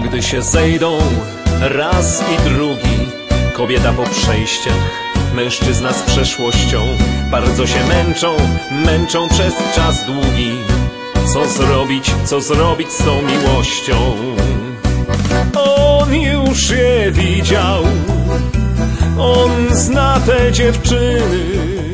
gdy się zejdą raz i drugi, kobieta po przejściach, mężczyzna z przeszłością, bardzo się męczą przez czas długi. Co zrobić z tą miłością? On już je widział, on zna te dziewczyny.